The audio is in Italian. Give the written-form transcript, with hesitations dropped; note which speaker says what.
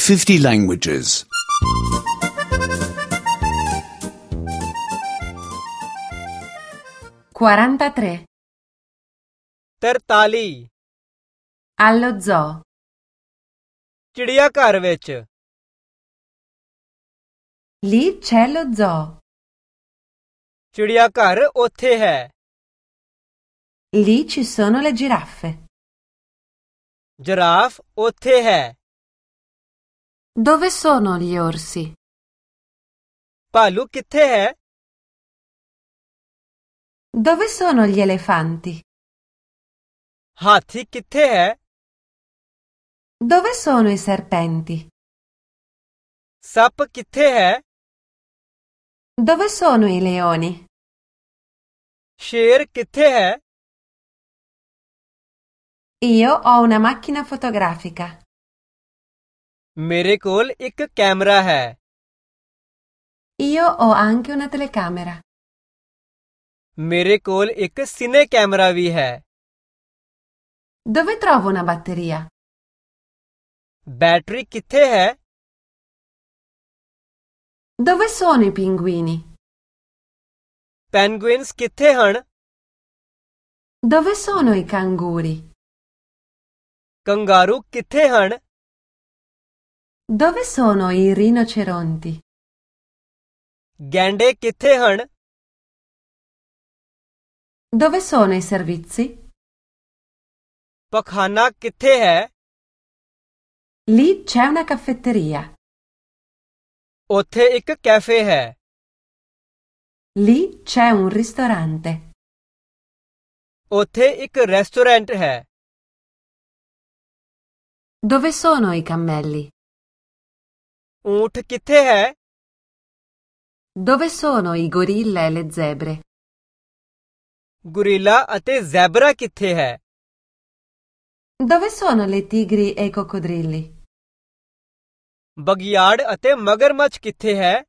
Speaker 1: 50 languages.
Speaker 2: 43.
Speaker 3: 43
Speaker 2: Allo zoo.
Speaker 3: ਚਿੜੀਆ ਘਰ ਵਿੱਚ
Speaker 2: Lì c'è lo zoo.
Speaker 3: ਚਿੜੀਆ ਘਰ ਉੱਥੇ ਹੈ
Speaker 2: Lì ci sono le giraffe.
Speaker 3: Giraffe ਉੱਥੇ ਹੈ
Speaker 2: Dove sono gli orsi?
Speaker 3: ਭਾਲੂ ਕਿੱਥੇ ਹੈ
Speaker 2: Dove sono gli elefanti?
Speaker 3: ਹਾਥੀ ਕਿੱਥੇ ਹੈ
Speaker 2: Dove sono i serpenti?
Speaker 3: ਸੱਪ ਕਿੱਥੇ ਹੈ
Speaker 2: Dove sono i leoni?
Speaker 3: ਸ਼ੇਰ ਕਿੱਥੇ ਹੈ
Speaker 2: Io ho una macchina fotografica.
Speaker 3: ਮੇਰੇ ਕੋਲ ਇੱਕ ਕੈਮਰਾ ਹੈ
Speaker 2: Io ho anche una telecamera.
Speaker 3: ਮੇਰੇ ਕੋਲ ਇੱਕ ਸਿਨੇ ਕੈਮਰਾ ਵੀ ਹੈ
Speaker 2: Dove trovo una batteria?
Speaker 3: Battery ਕਿੱਥੇ ਹੈ
Speaker 2: Dove sono i pinguini?
Speaker 3: ਪੈਨਗੁਇਨਸ ਕਿੱਥੇ ਹਨ
Speaker 2: Dove sono i canguri?
Speaker 3: Kangaroo ਕਿੱਥੇ ਹਨ
Speaker 2: Dove sono i rinoceronti?
Speaker 3: ਗੈਂਡੇ ਕਿੱਥੇ ਹਨ
Speaker 2: Dove sono i servizi?
Speaker 3: ਪਖਾਨਾ ਕਿੱਥੇ ਹੈ
Speaker 2: Lì c'è una caffetteria.
Speaker 3: ਉੱਥੇ ਇੱਕ ਕੈਫੇ ਹੈ
Speaker 2: Lì c'è un ristorante.
Speaker 3: ਉੱਥੇ ਇੱਕ ਰੈਸਟੋਰੈਂਟ ਹੈ
Speaker 2: Dove sono i cammelli?
Speaker 3: ਊਂਠ ਕਿੱਥੇ ਹੈ
Speaker 2: Dove sono i gorilla e le zebre?
Speaker 3: Gorilla ਅਤੇ ਜ਼ੈਬਰਾ ਕਿੱਥੇ ਹੈ
Speaker 2: Dove sono le tigri e i coccodrilli?
Speaker 3: ਬਗਿਆੜ ਅਤੇ ਮਗਰਮੱਛ ਕਿੱਥੇ ਹੈ